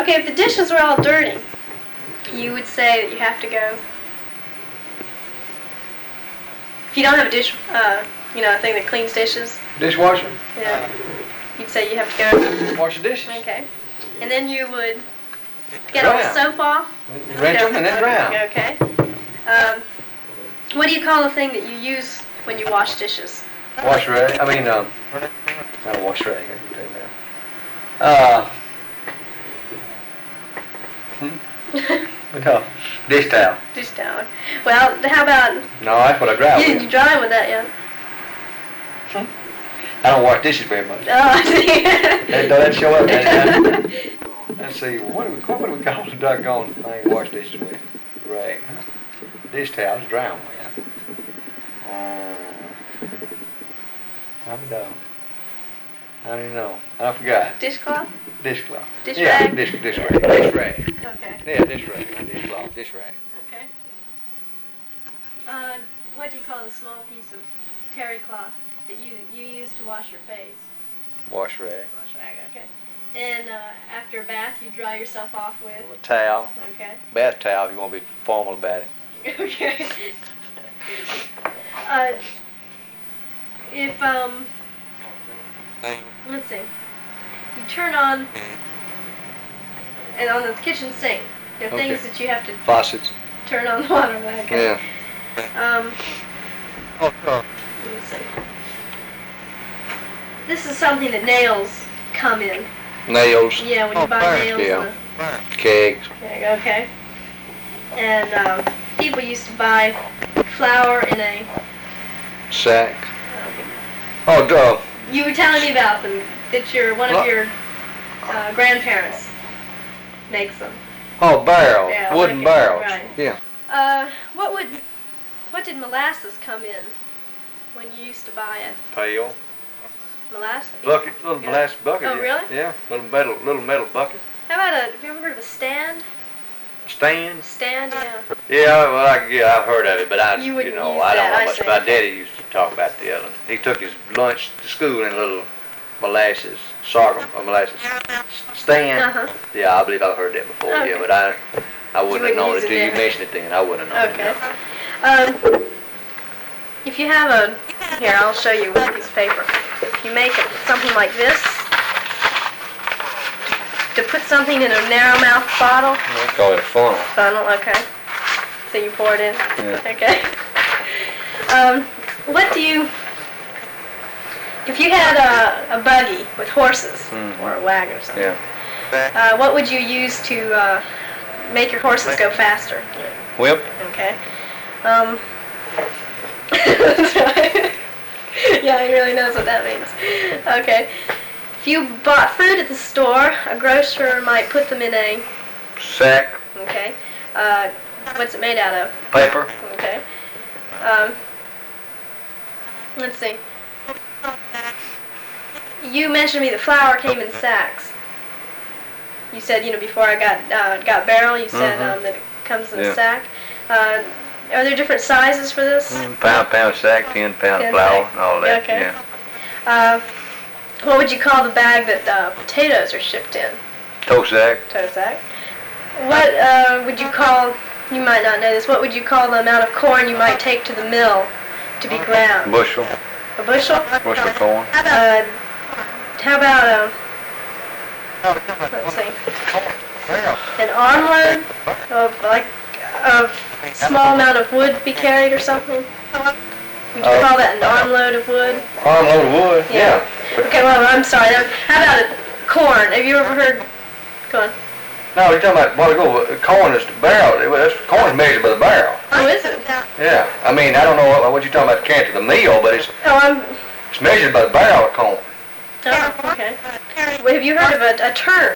Okay, if the dishes were all dirty, you would say that you have to go. If you don't have a dish, a thing that cleans dishes. Dishwasher? Yeah. You'd say you have to go. Wash the dishes. Okay. And then you would get all the soap off. Rinse them and then drown. Okay. What do you call the thing that you use when you wash dishes? Wash rag. I mean, not a wash rag. I can tell you now. No, dish towel. Dish towel. Well, how about? No, that's what I dry with. You dry with that, yeah? I don't wash dishes very much. Oh, I see. Don't that show up that time? Let's see. What do we call the doggone thing to wash dishes with? Rag. Dish towels, dry them with. I don't know. I forgot. Dishcloth? Dishcloth. Dish rag? Yeah, dish rag. Dish rag. Okay. Yeah, dish rag. Not dishcloth. Dish rag. Okay. What do you call the small piece of terry cloth that you use to wash your face? Wash rag. Wash rag, okay. And after a bath, you dry yourself off with? A towel. Okay. Bath towel if you want to be formal about it. Okay. If, let's see. You turn on, and on the kitchen sink, there are things that you have to Faucets. turn on the water with. Okay. Yeah. Let's see. This is something that nails come in. Nails. Yeah, when you buy nails. Yeah. Kegs. Okay. And people used to buy flour in a Sack. Oh, duh. You were telling me about them. That one of your grandparents makes them. Oh, barrel. Yeah, Wooden okay, barrels. right. Yeah. What did molasses come in when you used to buy it? Pail. Molasses? Bucket. Little molasses bucket. Oh, really? Yeah. Little metal bucket. How about have you ever heard of a stand? Stand. Stand, yeah. Yeah, well, I've heard of it, but I You wouldn't use I don't that, know I much see. about. Daddy used to talk about the other. He took his lunch to school in a little molasses, sorghum or molasses stand. Uh-huh. Yeah, I believe I've heard that before. Okay. Yeah, but I wouldn't have known use it it till you then. mentioned it. Then I wouldn't have known Okay. it. If you have here, I'll show you with a piece of paper. If you make something like this, to put something in a narrow mouth bottle. I call it a funnel. Funnel, okay. So you pour it in? Yeah. Okay. What do you, if you had a buggy with horses, or a wagon or something, Yeah. what would you use to make your horses go faster? Whip. Okay. Yeah, he really knows what that means. Okay. If you bought fruit at the store, a grocer might put them in a... Sack. Okay. What's it made out of? Paper. Okay. Let's see. You mentioned to me that flour came in sacks. You said, before I got barrel, you said that it comes in a sack. Are there different sizes for this? Pound sack, 10-pound flour, sack. and all that. Okay. Yeah. What would you call the bag that potatoes are shipped in? Toe sack. Toe sack. What would you call, you might not know this, what would you call the amount of corn you might take to the mill to be ground? Bushel. A bushel? Bushel of corn. How about let's see, an armload of a small amount of wood be carried or something? Would you call that an armload of wood? Armload of wood? Yeah. Okay, well, I'm sorry. How about corn? Have you ever heard? Go on. No, you're talking about a while ago. Corn is the barrel. Corn is measured by the barrel. Oh, is it? Yeah. I mean, I don't know what you're talking about carrying to the mill, but it's measured by the barrel of corn. Oh, okay. Well, have you heard of a turn?